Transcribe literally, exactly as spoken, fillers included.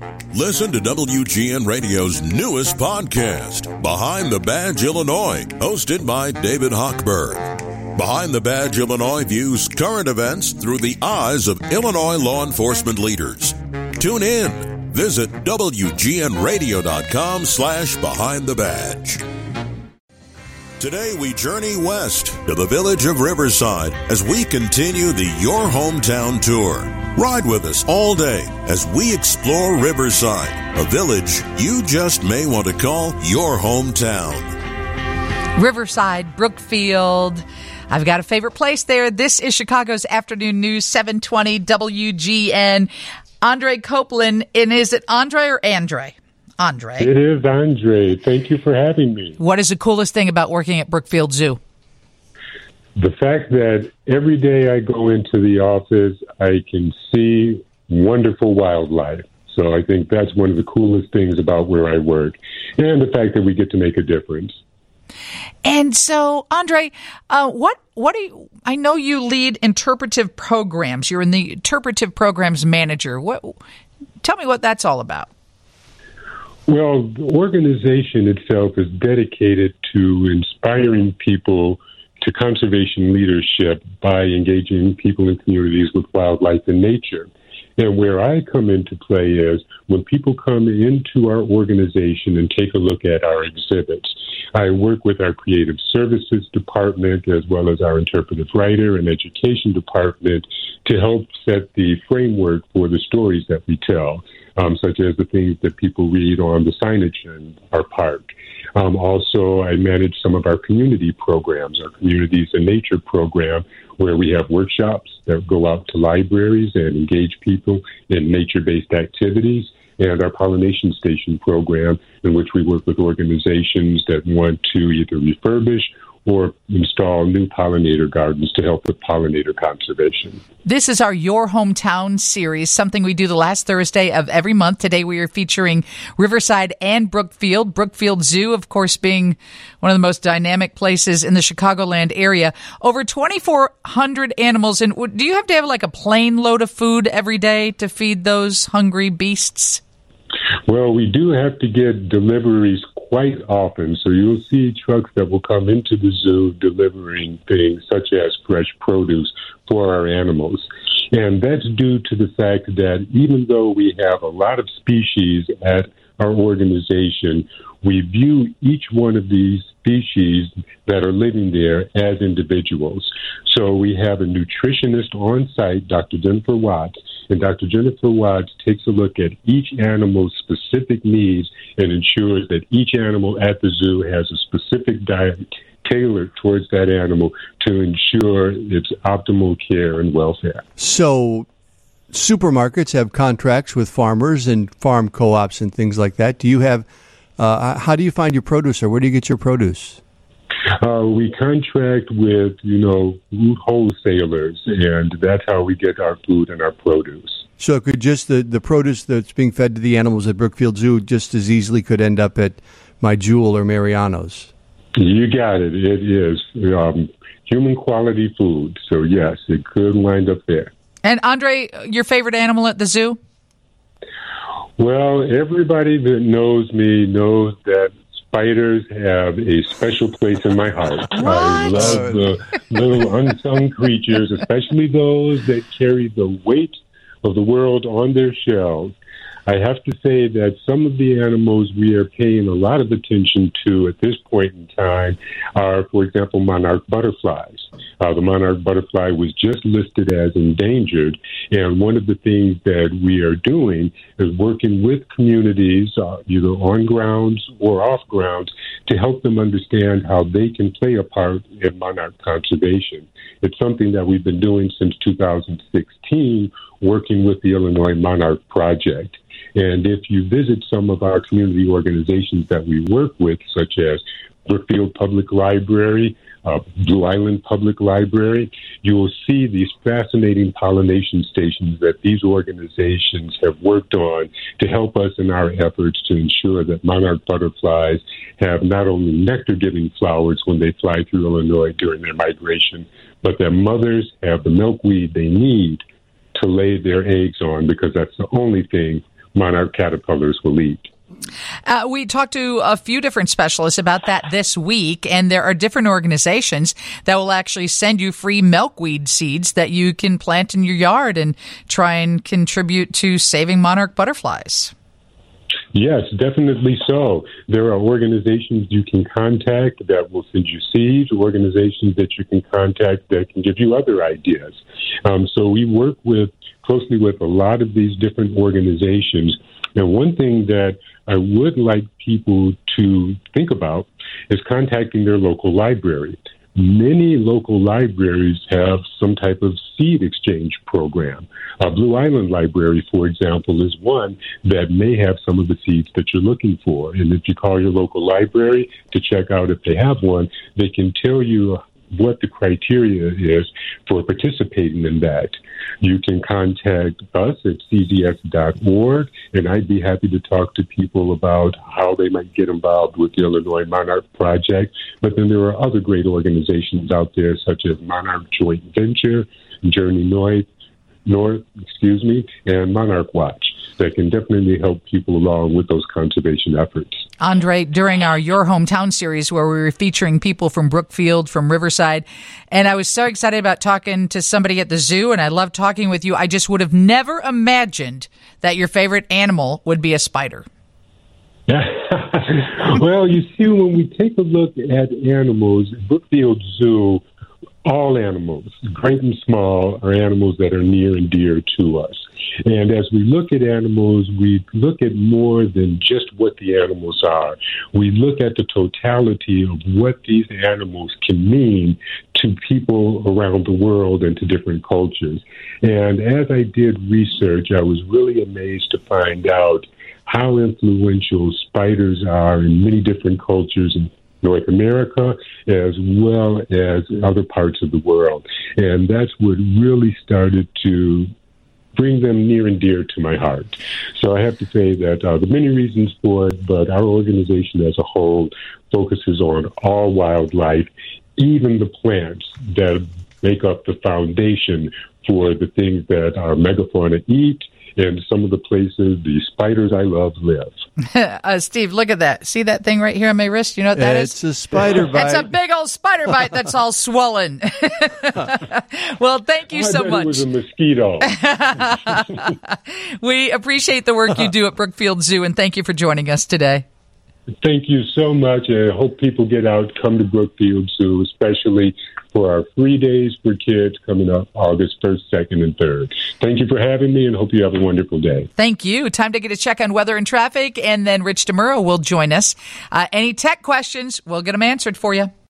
Listen to W G N Radio's newest podcast, Behind the Badge Illinois, hosted by David Hochberg. Behind the Badge Illinois views current events through the eyes of Illinois law enforcement leaders. Tune in. Visit W G N radio dot com slash behind the badge. Today we journey west to the village of Riverside as we continue the Your Hometown Tour. Ride with us all day as we explore Riverside, a village you just may want to call your hometown. Riverside, Brookfield. I've got a favorite place there. This is Chicago's Afternoon News, seven twenty W G N. Andre Copeland, and is it Andre or Andre? Andre. It is Andre. Thank you for having me. What is the coolest thing about working at Brookfield Zoo? The fact that every day I go into the office, I can see wonderful wildlife. So I think that's one of the coolest things about where I work, and the fact that we get to make a difference. And so, Andre, uh, what what do you? I know you lead interpretive programs. You're in the interpretive programs manager. What? Tell me what that's all about. Well, the organization itself is dedicated to inspiring people to conservation leadership by engaging people in communities with wildlife and nature. And where I come into play is when people come into our organization and take a look at our exhibits. I work with our creative services department as well as our interpretive writer and education department to help set the framework for the stories that we tell, um, such as the things that people read on the signage in our park. Um, also, I manage some of our community programs, our Communities in Nature program, where we have workshops that go out to libraries and engage people in nature-based activities, and our Pollination Station program, in which we work with organizations that want to either refurbish or install new pollinator gardens to help with pollinator conservation. This is our Your Hometown series, something we do the last Thursday of every month. Today we are featuring Riverside and Brookfield. Brookfield Zoo, of course, being one of the most dynamic places in the Chicagoland area. Over twenty-four hundred animals. And do you have to have like a plane load of food every day to feed those hungry beasts? Well, we do have to get deliveries quite often. So you'll see trucks that will come into the zoo delivering things such as fresh produce for our animals. And that's due to the fact that even though we have a lot of species at our organization, we view each one of these species that are living there as individuals. So we have a nutritionist on site, Doctor Jennifer Watts, and Doctor Jennifer Watts takes a look at each animal's specific needs and ensures that each animal at the zoo has a specific diet tailored towards that animal to ensure its optimal care and welfare. So supermarkets have contracts with farmers and farm co-ops and things like that. Do you have, uh, how do you find your produce, or where do you get your produce? Uh, we contract with, you know, food wholesalers, and that's how we get our food and our produce. So could just the, the produce that's being fed to the animals at Brookfield Zoo just as easily could end up at My Jewel or Mariano's? You got it. It is um, human quality food. So, yes, it could wind up there. And, Andre, your favorite animal at the zoo? Well, everybody that knows me knows that spiders have a special place in my heart. What? I love the little unsung creatures, especially those that carry the weight of the world on their shells. I have to say that some of the animals we are paying a lot of attention to at this point in time are, for example, monarch butterflies. Uh, the monarch butterfly was just listed as endangered, and one of the things that we are doing is working with communities, uh, either on grounds or off grounds, to help them understand how they can play a part in monarch conservation. It's something that we've been doing since two thousand sixteen, working with the Illinois Monarch Project. And if you visit some of our community organizations that we work with, such as Brookfield Public Library, uh, Blue Island Public Library, you will see these fascinating pollination stations that these organizations have worked on to help us in our efforts to ensure that monarch butterflies have not only nectar-giving flowers when they fly through Illinois during their migration, but that mothers have the milkweed they need to lay their eggs on, because that's the only thing monarch caterpillars will eat. Uh, we talked to a few different specialists about that this week, and there are different organizations that will actually send you free milkweed seeds that you can plant in your yard and try and contribute to saving monarch butterflies. Yes, definitely so. There are organizations you can contact that will send you seeds, organizations that you can contact that can give you other ideas. Um, so we work with closely with a lot of these different organizations. And one thing that I would like people to think about is contacting their local library. Many local libraries have some type of seed exchange program. Uh, Blue Island Library, for example, is one that may have some of the seeds that you're looking for. And if you call your local library to check out if they have one, they can tell you what the criteria is for participating in that. You can contact us at c z s dot org, and I'd be happy to talk to people about how they might get involved with the Illinois Monarch Project. But then there are other great organizations out there, such as Monarch Joint Venture, Journey North, North, excuse me, and Monarch Watch that can definitely help people along with those conservation efforts. Andre, during our Your Hometown series where we were featuring people from Brookfield, from Riverside, and I was so excited about talking to somebody at the zoo, and I love talking with you. I just would have never imagined that your favorite animal would be a spider. Well, you see, when we take a look at animals, Brookfield Zoo, all animals, great and small, are animals that are near and dear to us. And as we look at animals, we look at more than just what the animals are. We look at the totality of what these animals can mean to people around the world and to different cultures. And as I did research, I was really amazed to find out how influential spiders are in many different cultures in North America as well as other parts of the world. And that's what really started to bring them near and dear to my heart. So I have to say that uh, there are many reasons for it, but our organization as a whole focuses on all wildlife, even the plants that make up the foundation for the things that our megafauna eat, and some of the places the spiders I love live. uh, Steve, look at that. See that thing right here on my wrist? You know what that it's is? It's a spider bite. It's a big old spider bite that's all swollen. Well, thank you I so bet much. It was a mosquito. We appreciate the work you do at Brookfield Zoo, and thank you for joining us today. Thank you so much. I hope people get out, come to Brookfield Zoo, especially for our free days for kids coming up August first, second, and third. Thank you for having me, and hope you have a wonderful day. Thank you. Time to get a check on weather and traffic, and then Rich DeMuro will join us. Uh, any tech questions, we'll get them answered for you.